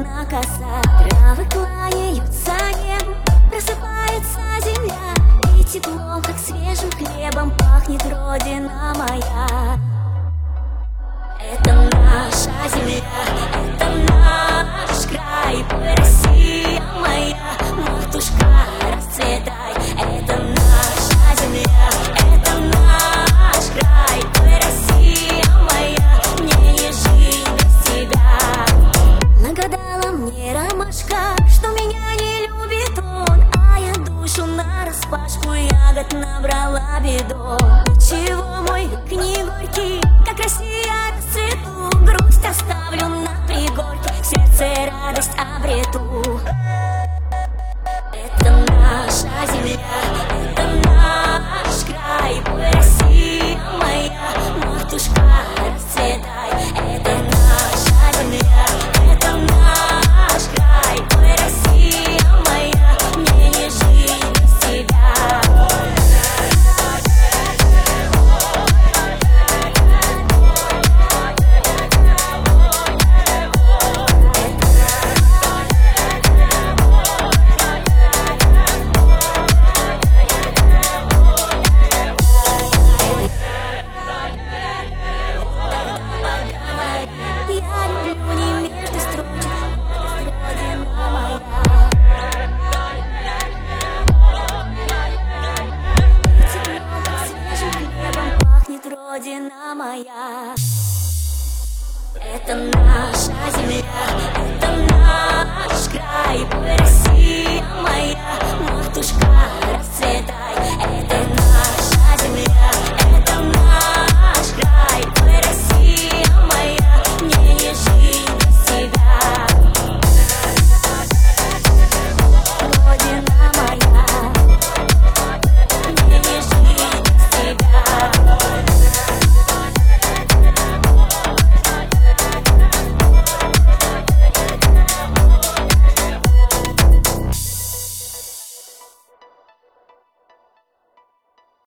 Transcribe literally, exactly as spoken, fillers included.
словно коса. Травы кланяются небу, просыпается земля, и теплом, как свежим хлебом, пахнет родина моя. Это наша земля, это наш край, ой, Россия моя, матушка, расцветай. Это наша земля, это наш край, ой, Россия моя, мне не жить без тебя. Нагадала мне ромашка, что меня не любит он, а я душу нараспашку ягод набрала бедом. Ничего, мой век не горький, как Россия расцвету, грусть оставлю на пригорке, в сердце радость обрету.